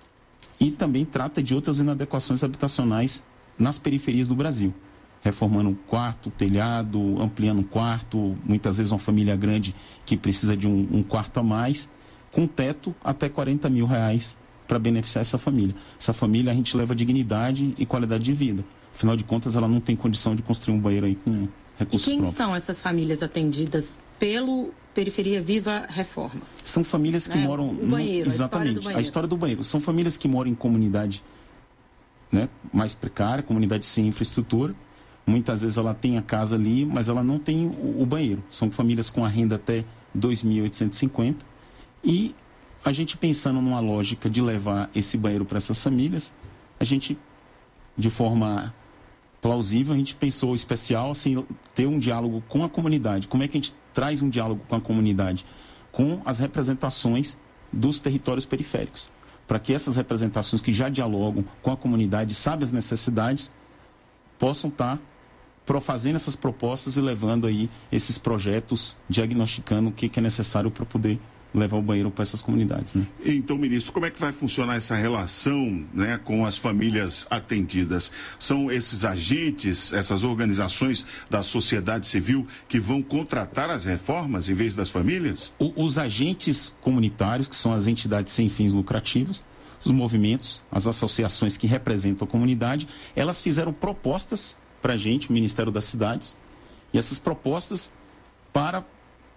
[SPEAKER 23] e também trata de outras inadequações habitacionais nas periferias do Brasil, reformando um quarto, telhado, ampliando um quarto, muitas vezes uma família grande que precisa de um, um quarto a mais, com teto até quarenta mil reais para beneficiar essa família. Essa família a gente leva dignidade e qualidade de vida. Afinal de contas, ela não tem condição de construir um banheiro aí com recursos
[SPEAKER 13] próprios. E quem
[SPEAKER 23] próprios.
[SPEAKER 13] são essas famílias atendidas pelo Periferia Viva Reformas?
[SPEAKER 23] São famílias que
[SPEAKER 13] é,
[SPEAKER 23] moram...
[SPEAKER 13] O banheiro,
[SPEAKER 23] no, exatamente,
[SPEAKER 13] a história do banheiro.
[SPEAKER 23] A história do banheiro. São famílias que moram em comunidade, né, mais precária, comunidade sem infraestrutura. Muitas vezes ela tem a casa ali, mas ela não tem o, o banheiro. São famílias com a renda até dois mil oitocentos e cinquenta. E a gente pensando numa lógica de levar esse banheiro para essas famílias, a gente, de forma plausível, a gente pensou especial, assim, ter um diálogo com a comunidade. Como é que a gente traz um diálogo com a comunidade? Com as representações dos territórios periféricos, para que essas representações que já dialogam com a comunidade, sabem as necessidades, possam estar fazendo essas propostas e levando aí esses projetos, diagnosticando o que, que é necessário para poder levar o banheiro para essas comunidades, né?
[SPEAKER 4] Então, ministro, como é que vai funcionar essa relação, né, com as famílias atendidas? São esses agentes, essas organizações da sociedade civil que vão contratar as reformas em vez das famílias?
[SPEAKER 23] O, os agentes comunitários, que são as entidades sem fins lucrativos, os movimentos, as associações que representam a comunidade, elas fizeram propostas para a gente, o Ministério das Cidades, e essas propostas para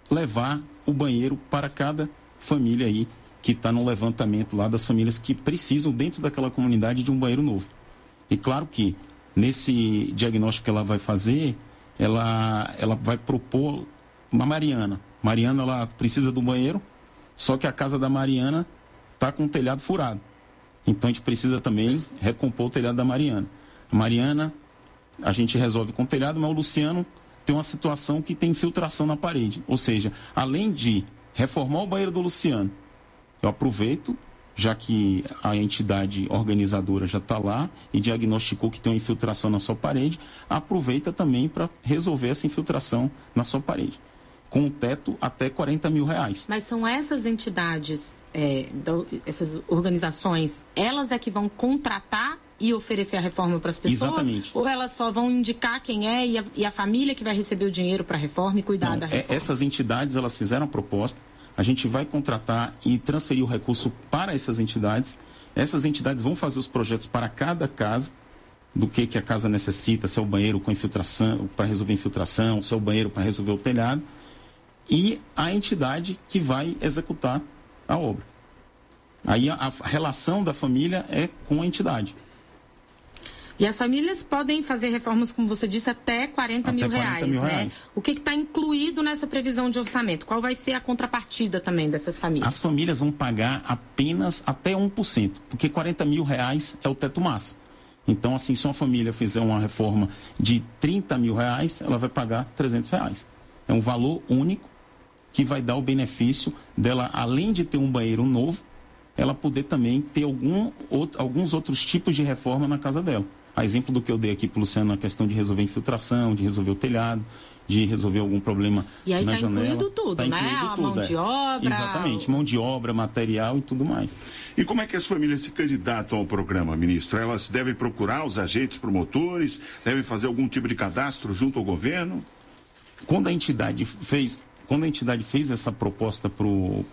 [SPEAKER 23] levar o banheiro para cada família aí que está no levantamento lá das famílias que precisam dentro daquela comunidade de um banheiro novo. E claro que nesse diagnóstico que ela vai fazer, ela, ela vai propor uma Mariana. Mariana, ela precisa do banheiro, só que a casa da Mariana está com o telhado furado. Então a gente precisa também recompor o telhado da Mariana. A Mariana, a gente resolve com o telhado, mas o Luciano tem uma situação que tem infiltração na parede. Ou seja, além de reformar o banheiro do Luciano, eu aproveito, já que a entidade organizadora já está lá e diagnosticou que tem uma infiltração na sua parede, aproveita também para resolver essa infiltração na sua parede, com um teto até quarenta mil reais.
[SPEAKER 13] Mas são essas entidades, é, do, essas organizações, elas é que vão contratar e oferecer a reforma para as pessoas?
[SPEAKER 23] Exatamente.
[SPEAKER 13] Ou elas só vão indicar quem é e a, e a família que vai receber o dinheiro para a reforma e cuidar
[SPEAKER 23] Não,
[SPEAKER 13] da reforma?
[SPEAKER 23] É, essas entidades, elas fizeram a proposta, a gente vai contratar e transferir o recurso para essas entidades. Essas entidades vão fazer os projetos para cada casa, do que, que a casa necessita, se é o banheiro com infiltração, para resolver infiltração, se é o banheiro para resolver o telhado, e a entidade que vai executar a obra. Aí a, a relação da família é com a entidade.
[SPEAKER 13] E as famílias podem fazer reformas, como você disse, até quarenta mil reais,
[SPEAKER 23] mil
[SPEAKER 13] né?
[SPEAKER 23] reais.
[SPEAKER 13] O que está incluído nessa previsão de orçamento? Qual vai ser a contrapartida também dessas famílias?
[SPEAKER 23] As famílias vão pagar apenas até um por cento, porque quarenta mil reais é o teto máximo. Então, assim, se uma família fizer uma reforma de trinta mil reais, ela vai pagar trezentos reais. É um valor único que vai dar o benefício dela, além de ter um banheiro novo, ela poder também ter algum, outro, alguns outros tipos de reforma na casa dela. A exemplo do que eu dei aqui para o Luciano, na questão de resolver infiltração, de resolver o telhado, de resolver algum problema
[SPEAKER 13] e aí
[SPEAKER 23] na
[SPEAKER 13] tá
[SPEAKER 23] janela.
[SPEAKER 13] Incluído tudo,
[SPEAKER 23] tá
[SPEAKER 13] né?
[SPEAKER 23] incluído
[SPEAKER 13] A
[SPEAKER 23] tudo,
[SPEAKER 13] mão
[SPEAKER 23] é.
[SPEAKER 13] de obra.
[SPEAKER 23] Exatamente, mão de obra, material e tudo mais.
[SPEAKER 4] E como é que as famílias se candidatam ao programa, ministro? Elas devem procurar os agentes promotores, devem fazer algum tipo de cadastro junto ao governo?
[SPEAKER 23] Quando a entidade fez... Quando a entidade fez essa proposta para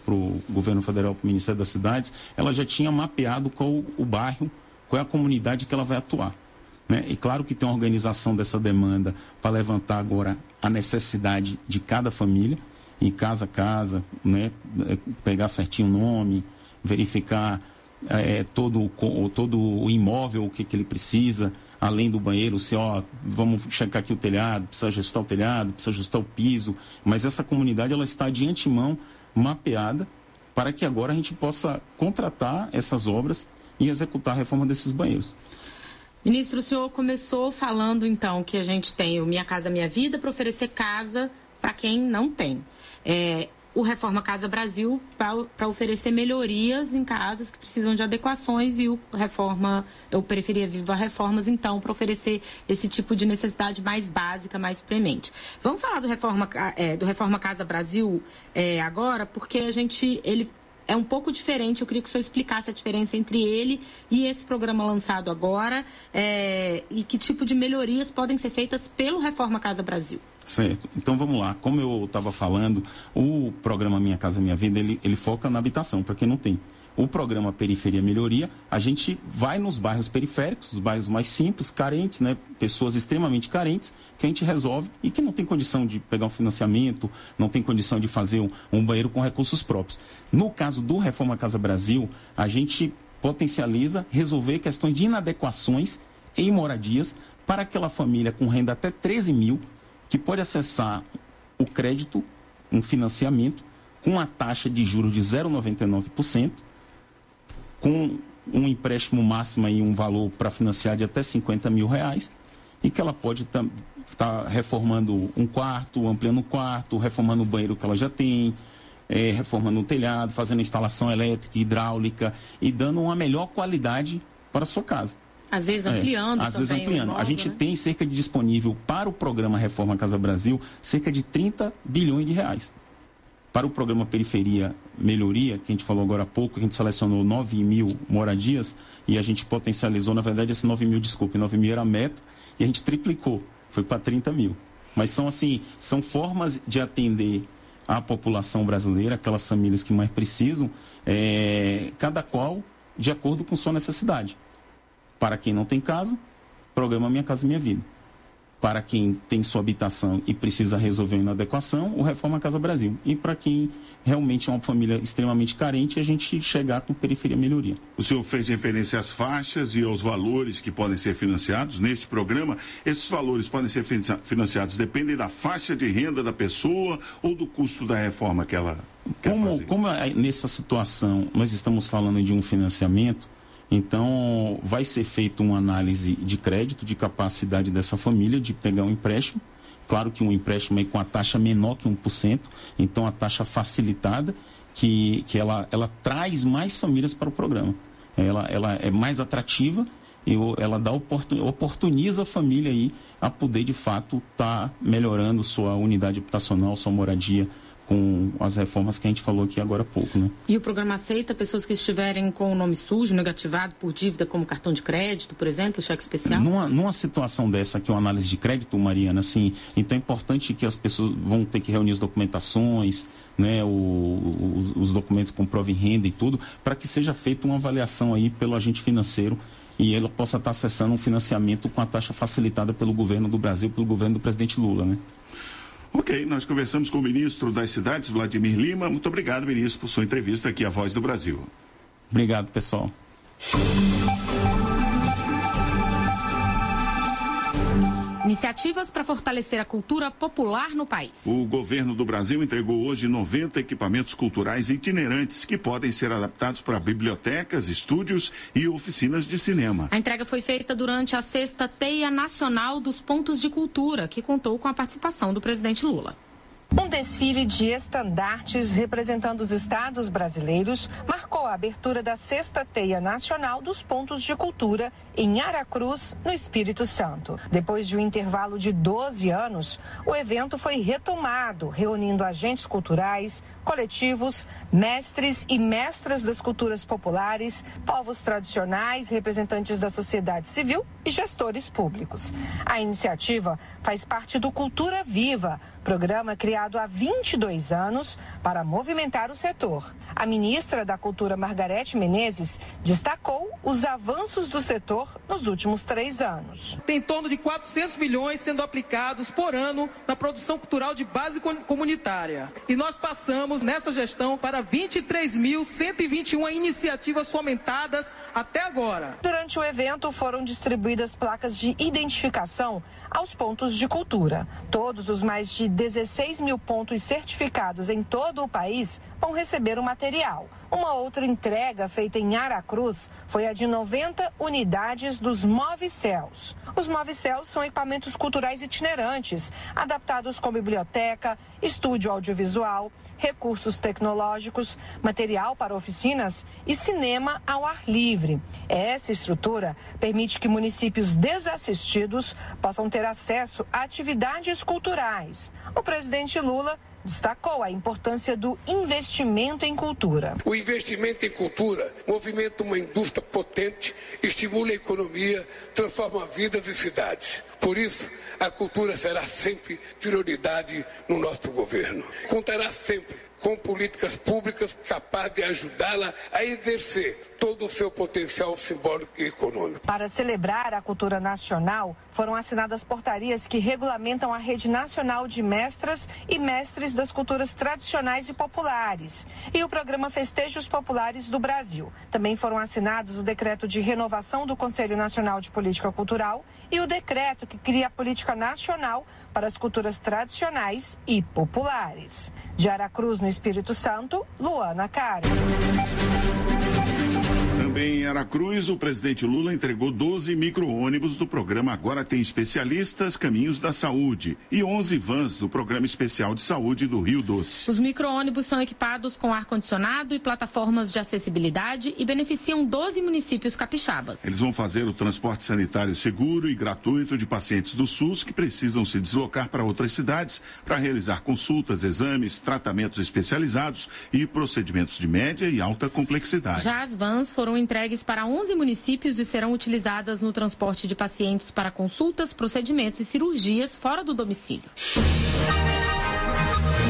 [SPEAKER 23] o governo federal, para o Ministério das Cidades, ela já tinha mapeado qual o bairro, qual é a comunidade que ela vai atuar. Né? E claro que tem uma organização dessa demanda para levantar agora a necessidade de cada família, ir casa a casa, né? Pegar certinho o nome, verificar é, todo, todo o imóvel, o que, que ele precisa, além do banheiro, se, ó, vamos checar aqui o telhado, precisa ajustar o telhado, precisa ajustar o piso, mas essa comunidade, ela está de antemão mapeada para que agora a gente possa contratar essas obras e executar a reforma desses banheiros.
[SPEAKER 13] Ministro, o senhor começou falando, então, que a gente tem o Minha Casa Minha Vida para oferecer casa para quem não tem. É, o Reforma Casa Brasil para oferecer melhorias em casas que precisam de adequações e o Reforma, eu Periferia Viva Reformas, então, para oferecer esse tipo de necessidade mais básica, mais premente. Vamos falar do Reforma, é, do Reforma Casa Brasil é, agora, porque a gente, ele é um pouco diferente. Eu queria que o senhor explicasse a diferença entre ele e esse programa lançado agora é, e que tipo de melhorias podem ser feitas pelo Reforma Casa Brasil.
[SPEAKER 23] Certo. Então vamos lá. Como eu estava falando, o programa Minha Casa Minha Vida, ele, ele foca na habitação, para quem não tem. O programa Periferia Melhoria, a gente vai nos bairros periféricos, os bairros mais simples, carentes, né? Pessoas extremamente carentes, que a gente resolve e que não tem condição de pegar um financiamento, não tem condição de fazer um, um banheiro com recursos próprios. No caso do Reforma Casa Brasil, a gente potencializa resolver questões de inadequações em moradias para aquela família com renda até treze mil, que pode acessar o crédito, um financiamento, com a taxa de juros de zero vírgula noventa e nove por cento, com um empréstimo máximo e um valor para financiar de até cinquenta mil reais, e que ela pode estar tá reformando um quarto, ampliando um quarto, reformando o banheiro que ela já tem, é, reformando o telhado, fazendo instalação elétrica, hidráulica e dando uma melhor qualidade para a sua casa.
[SPEAKER 13] Às vezes ampliando
[SPEAKER 23] é, às
[SPEAKER 13] também.
[SPEAKER 23] vezes ampliando.
[SPEAKER 13] Imóvel,
[SPEAKER 23] a gente
[SPEAKER 13] né?
[SPEAKER 23] tem cerca de disponível para o programa Reforma Casa Brasil cerca de trinta bilhões de reais. Para o programa Periferia Melhoria, que a gente falou agora há pouco, a gente selecionou nove mil moradias e a gente potencializou, na verdade, esse nove mil, desculpe, nove mil era a meta e a gente triplicou, foi para trinta mil. Mas são assim, são formas de atender a população brasileira, aquelas famílias que mais precisam, é, cada qual de acordo com sua necessidade. Para quem não tem casa, programa Minha Casa Minha Vida. para quem tem sua habitação e precisa resolver uma inadequação, o Reforma Casa Brasil. E para quem realmente é uma família extremamente carente, a gente chegar com Periferia Melhoria.
[SPEAKER 4] O senhor fez referência às faixas e aos valores que podem ser financiados neste programa. Esses valores podem ser financiados, dependem da faixa de renda da pessoa ou do custo da reforma que ela quer
[SPEAKER 23] como,
[SPEAKER 4] fazer?
[SPEAKER 23] Como nessa situação nós estamos falando de um financiamento, então vai ser feita uma análise de crédito, de capacidade dessa família de pegar um empréstimo. Claro que um empréstimo aí com a taxa menor que um por cento, então a taxa facilitada, que, que ela, ela traz mais famílias para o programa. Ela, ela é mais atrativa e ela dá oportun, oportuniza a família aí a poder, de fato, estar tá melhorando sua unidade habitacional, sua moradia, com as reformas que a gente falou aqui agora há pouco, né?
[SPEAKER 13] E o programa aceita pessoas que estiverem com o nome sujo, negativado por dívida, como cartão de crédito, por exemplo, cheque especial?
[SPEAKER 23] Numa, numa situação dessa, que é uma análise de crédito, Mariana, assim, então é importante que as pessoas vão ter que reunir as documentações, né, o, o, os documentos com prova em renda e tudo, para que seja feita uma avaliação aí pelo agente financeiro e ele possa estar acessando um financiamento com a taxa facilitada pelo governo do Brasil, pelo governo do presidente Lula, né?
[SPEAKER 4] Ok, nós conversamos com o ministro das Cidades, Vladimir Lima. Muito obrigado, ministro, por sua entrevista aqui à Voz do Brasil.
[SPEAKER 23] Obrigado, pessoal.
[SPEAKER 13] Iniciativas para fortalecer a cultura popular no país.
[SPEAKER 4] O governo do Brasil entregou hoje noventa equipamentos culturais itinerantes que podem ser adaptados para bibliotecas, estúdios e oficinas de cinema.
[SPEAKER 13] A entrega foi feita durante a sexta Teia Nacional dos Pontos de Cultura, que contou com a participação do presidente Lula.
[SPEAKER 2] Um desfile de estandartes representando os estados brasileiros marcou a abertura da sexta Teia Nacional dos Pontos de Cultura em Aracruz, no Espírito Santo. Depois de um intervalo de doze anos, o evento foi retomado, reunindo agentes culturais, coletivos, mestres e mestras das culturas populares, povos tradicionais, representantes da sociedade civil e gestores públicos. A iniciativa faz parte do Cultura Viva, programa criado há vinte e dois anos para movimentar o setor. A ministra da Cultura, Margarete Menezes, destacou os avanços do setor nos últimos três anos.
[SPEAKER 6] Tem em torno de quatrocentos milhões sendo aplicados por ano na produção cultural de base comunitária. E nós passamos nessa gestão para vinte e três mil cento e vinte e uma iniciativas fomentadas até agora.
[SPEAKER 2] Durante o evento foram distribuídas placas de identificação aos pontos de cultura. Todos os mais de dezesseis mil pontos certificados em todo o país vão receber o material. Uma outra entrega feita em Aracruz foi a de noventa unidades dos Movicels. Os Movicels são equipamentos culturais itinerantes, adaptados com biblioteca, estúdio audiovisual, recursos tecnológicos, material para oficinas e cinema ao ar livre. Essa estrutura permite que municípios desassistidos possam ter acesso a atividades culturais. O presidente Lula destacou a importância do investimento em cultura.
[SPEAKER 15] O investimento em cultura movimenta uma indústria potente, estimula a economia, transforma vidas e cidades. Por isso, a cultura será sempre prioridade no nosso governo. Contará sempre com políticas públicas capazes de ajudá-la a exercer todo o seu potencial simbólico e econômico.
[SPEAKER 2] Para celebrar a cultura nacional, foram assinadas portarias que regulamentam a Rede Nacional de Mestras e Mestres das Culturas Tradicionais e Populares e o programa Festejos Populares do Brasil. Também foram assinados o decreto de renovação do Conselho Nacional de Política Cultural e o decreto que cria a Política Nacional para as Culturas Tradicionais e Populares. De Aracruz, no Espírito Santo, Luana Caro.
[SPEAKER 4] Também em Aracruz, o presidente Lula entregou doze micro-ônibus do programa Agora Tem Especialistas Caminhos da Saúde e onze vans do Programa Especial de Saúde do Rio Doce.
[SPEAKER 13] Os micro-ônibus são equipados com ar-condicionado e plataformas de acessibilidade e beneficiam doze municípios capixabas.
[SPEAKER 4] Eles vão fazer o transporte sanitário seguro e gratuito de pacientes do SUS que precisam se deslocar para outras cidades para realizar consultas, exames, tratamentos especializados e procedimentos de média e alta complexidade.
[SPEAKER 13] Já as vans foram entregues para onze municípios e serão utilizadas no transporte de pacientes para consultas, procedimentos e cirurgias fora do domicílio.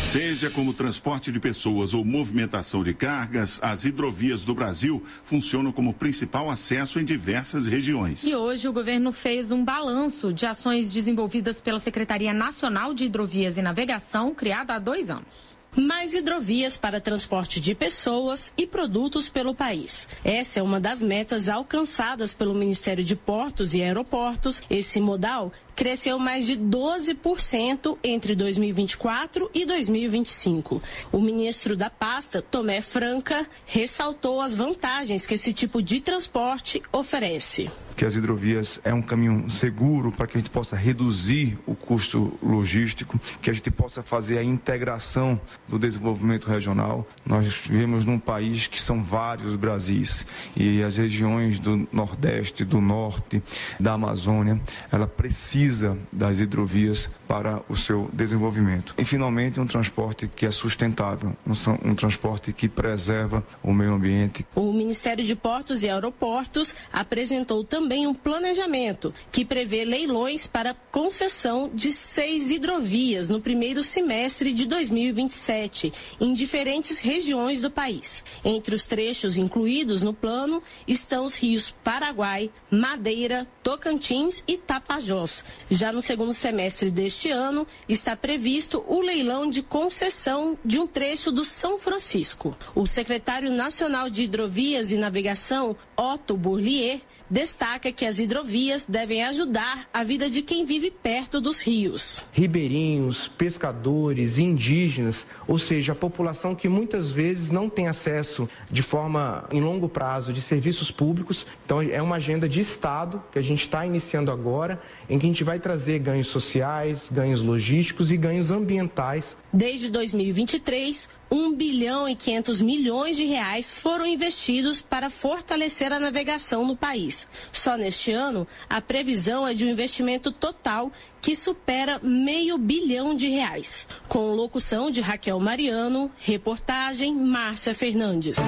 [SPEAKER 4] Seja como transporte de pessoas ou movimentação de cargas, as hidrovias do Brasil funcionam como principal acesso em diversas regiões.
[SPEAKER 13] E hoje o governo fez um balanço de ações desenvolvidas pela Secretaria Nacional de Hidrovias e Navegação, criada há dois anos.
[SPEAKER 8] Mais hidrovias para transporte de pessoas e produtos pelo país. Essa é uma das metas alcançadas pelo Ministério de Portos e Aeroportos. Esse modal cresceu mais de doze por cento entre dois mil e vinte e quatro e dois mil e vinte e cinco. O ministro da pasta, Tomé Franca, ressaltou as vantagens que esse tipo de transporte oferece.
[SPEAKER 9] Que as hidrovias é um caminho seguro para que a gente possa reduzir o custo logístico, que a gente possa fazer a integração do desenvolvimento regional. Nós vivemos num país que são vários Brasis e as regiões do Nordeste, do Norte, da Amazônia, ela precisa das hidrovias para o seu desenvolvimento. E, finalmente, um transporte que é sustentável, um, um transporte que preserva o meio ambiente.
[SPEAKER 8] O Ministério de Portos e Aeroportos apresentou também um planejamento que prevê leilões para concessão de seis hidrovias no primeiro semestre de dois mil e vinte e sete, em diferentes regiões do país. Entre os trechos incluídos no plano estão os rios Paraguai, Madeira, Tocantins e Tapajós. Já no segundo semestre deste ano, está previsto o leilão de concessão de um trecho do São Francisco. O secretário nacional de Hidrovias e Navegação, Otto Burlier, destaca que as hidrovias devem ajudar a vida de quem vive perto dos rios.
[SPEAKER 10] Ribeirinhos, pescadores, indígenas, ou seja, a população que muitas vezes não tem acesso de forma em longo prazo de serviços públicos. Então é uma agenda de Estado que a gente está iniciando agora, em que a gente vai trazer ganhos sociais, ganhos logísticos e ganhos ambientais.
[SPEAKER 8] Desde dois mil e vinte e três, um bilhão e quinhentos milhões de reais foram investidos para fortalecer a navegação no país. Só neste ano, a previsão é de um investimento total que supera meio bilhão de reais. Com locução de Raquel Mariano, reportagem Márcia Fernandes.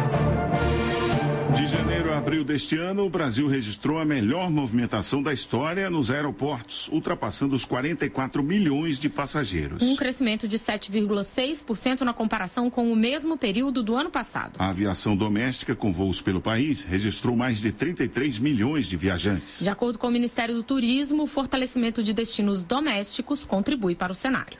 [SPEAKER 4] De janeiro a abril deste ano, o Brasil registrou a melhor movimentação da história nos aeroportos, ultrapassando os quarenta e quatro milhões de passageiros.
[SPEAKER 13] Um crescimento de sete vírgula seis por cento na comparação com o mesmo período do ano passado.
[SPEAKER 4] A aviação doméstica com voos pelo país registrou mais de trinta e três milhões de viajantes.
[SPEAKER 13] De acordo com o Ministério do Turismo, o fortalecimento de destinos domésticos contribui para o cenário.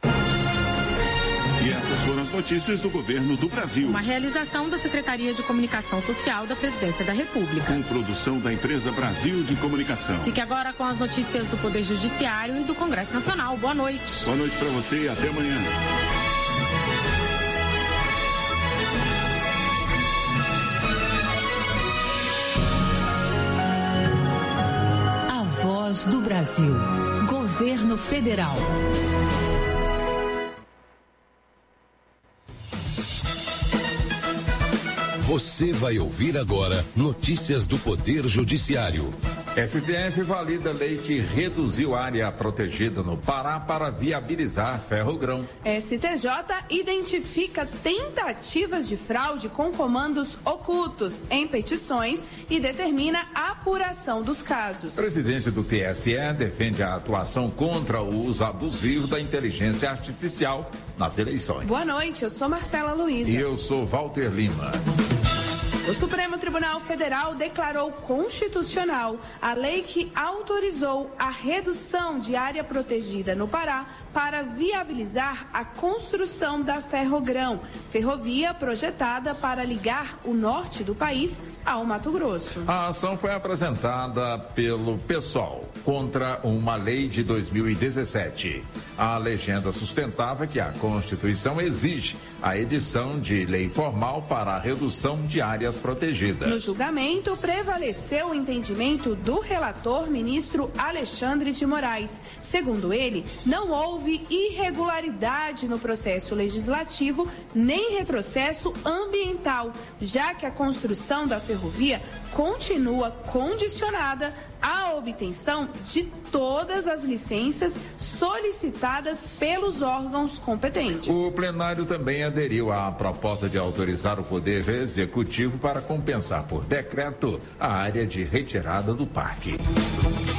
[SPEAKER 4] E essas foram as notícias do governo do Brasil.
[SPEAKER 13] Uma realização da Secretaria de Comunicação Social da Presidência da República.
[SPEAKER 4] Com produção da empresa Brasil de Comunicação.
[SPEAKER 13] Fique agora com as notícias do Poder Judiciário e do Congresso Nacional. Boa noite.
[SPEAKER 4] Boa noite para você e até amanhã.
[SPEAKER 12] A Voz do Brasil. Governo Federal.
[SPEAKER 24] Você vai ouvir agora notícias do Poder Judiciário.
[SPEAKER 25] S T F valida lei que reduziu área protegida no Pará para viabilizar ferrogrão.
[SPEAKER 26] S T J identifica tentativas de fraude com comandos ocultos em petições e determina a apuração dos casos.
[SPEAKER 25] O presidente do T S E defende a atuação contra o uso abusivo da inteligência artificial nas eleições.
[SPEAKER 26] Boa noite, eu sou Marcela Luiza.
[SPEAKER 25] E eu sou Walter Lima.
[SPEAKER 26] O Supremo Tribunal Federal declarou constitucional a lei que autorizou a redução de área protegida no Pará para viabilizar a construção da Ferrogrão, ferrovia projetada para ligar o norte do país ao Mato Grosso.
[SPEAKER 25] A ação foi apresentada pelo PSOL contra uma lei de dois mil e dezessete. A legenda sustentava que a Constituição exige a edição de lei formal para a redução de áreas protegidas.
[SPEAKER 26] No julgamento, prevaleceu o entendimento do relator, ministro Alexandre de Moraes. Segundo ele, não houve irregularidade no processo legislativo nem retrocesso ambiental, já que a construção da ferrovia continua condicionada à obtenção de todas as licenças solicitadas pelos órgãos competentes.
[SPEAKER 25] O plenário também aderiu à proposta de autorizar o Poder Executivo para compensar por decreto a área de retirada do parque.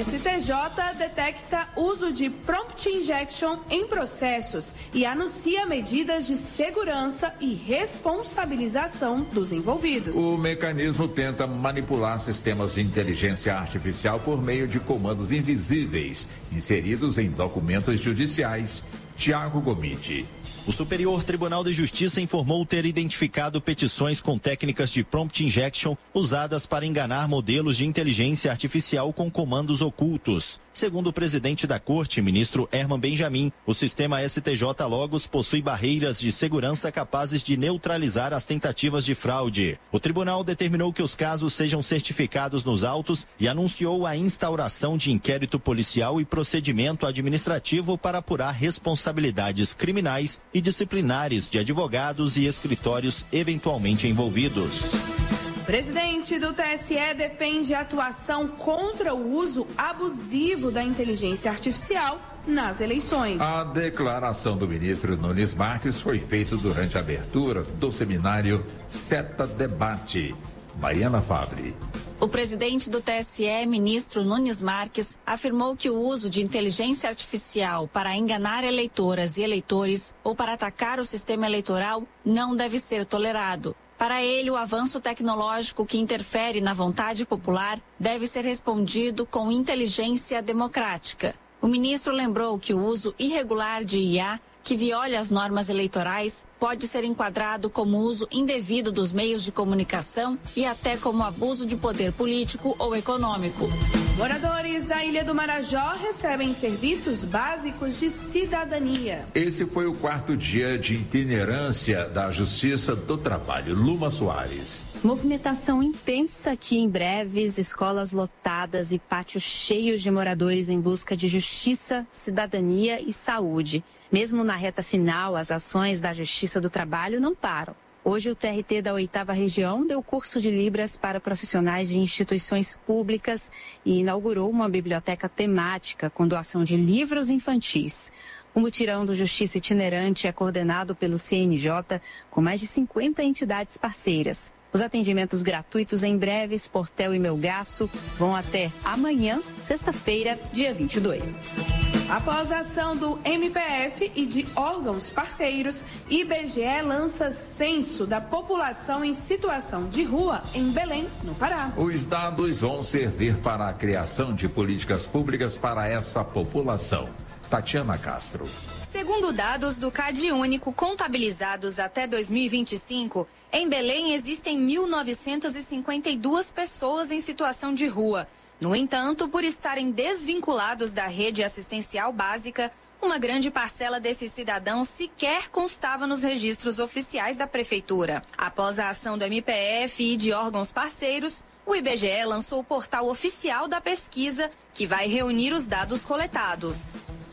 [SPEAKER 26] S T J detecta uso de prompt injection em processos e anuncia medidas de segurança e responsabilização dos envolvidos.
[SPEAKER 25] O mecanismo tenta manipular sistemas de inteligência artificial por meio de comandos invisíveis inseridos em documentos judiciais. Tiago Gomide.
[SPEAKER 1] O Superior Tribunal de Justiça informou ter identificado petições com técnicas de prompt injection usadas para enganar modelos de inteligência artificial com comandos ocultos. Segundo o presidente da Corte, ministro Herman Benjamin, o sistema S T J Logos possui barreiras de segurança capazes de neutralizar as tentativas de fraude. O tribunal determinou que os casos sejam certificados nos autos e anunciou a instauração de inquérito policial e procedimento administrativo para apurar responsabilidades criminais e disciplinares de advogados e escritórios eventualmente envolvidos.
[SPEAKER 26] O presidente do T S E defende a atuação contra o uso abusivo da inteligência artificial nas eleições.
[SPEAKER 25] A declaração do ministro Nunes Marques foi feita durante a abertura do seminário SETA Debate. Mariana Fabre.
[SPEAKER 3] O presidente do T S E, ministro Nunes Marques, afirmou que o uso de inteligência artificial para enganar eleitoras e eleitores ou para atacar o sistema eleitoral não deve ser tolerado. Para ele, o avanço tecnológico que interfere na vontade popular deve ser respondido com inteligência democrática. O ministro lembrou que o uso irregular de I A, que viola as normas eleitorais, pode ser enquadrado como uso indevido dos meios de comunicação e até como abuso de poder político ou econômico.
[SPEAKER 26] Moradores da Ilha do Marajó recebem serviços básicos de cidadania.
[SPEAKER 25] Esse foi o quarto dia de itinerância da Justiça do Trabalho. Luma Soares.
[SPEAKER 5] Movimentação intensa aqui em Breves, escolas lotadas e pátios cheios de moradores em busca de justiça, cidadania e saúde. Mesmo na reta final, as ações da Justiça do Trabalho não param. Hoje, o T R T da oitava Região deu curso de Libras para profissionais de instituições públicas e inaugurou uma biblioteca temática com doação de livros infantis. O mutirão do Justiça Itinerante é coordenado pelo C N J, com mais de cinquenta entidades parceiras. Os atendimentos gratuitos em Breves, Portel e Melgaço vão até amanhã, sexta-feira, dia vinte e dois.
[SPEAKER 26] Após a ação do M P F e de órgãos parceiros, I B G E lança censo da população em situação de rua em Belém, no Pará.
[SPEAKER 25] Os dados vão servir para a criação de políticas públicas para essa população. Tatiana Castro.
[SPEAKER 11] Segundo dados do CadÚnico contabilizados até dois mil e vinte e cinco, em Belém existem mil novecentas e cinquenta e duas pessoas em situação de rua. No entanto, por estarem desvinculados da rede assistencial básica, uma grande parcela desses cidadãos sequer constava nos registros oficiais da Prefeitura. Após a ação do M P F e de órgãos parceiros, o I B G E lançou o portal oficial da pesquisa, que vai reunir os dados coletados.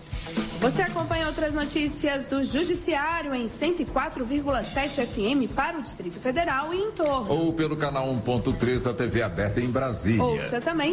[SPEAKER 26] Você acompanha outras notícias do Judiciário em cento e quatro vírgula sete F M para o Distrito Federal e em torno.
[SPEAKER 25] Ou pelo canal um ponto três da T V aberta em Brasília.
[SPEAKER 26] Ouça também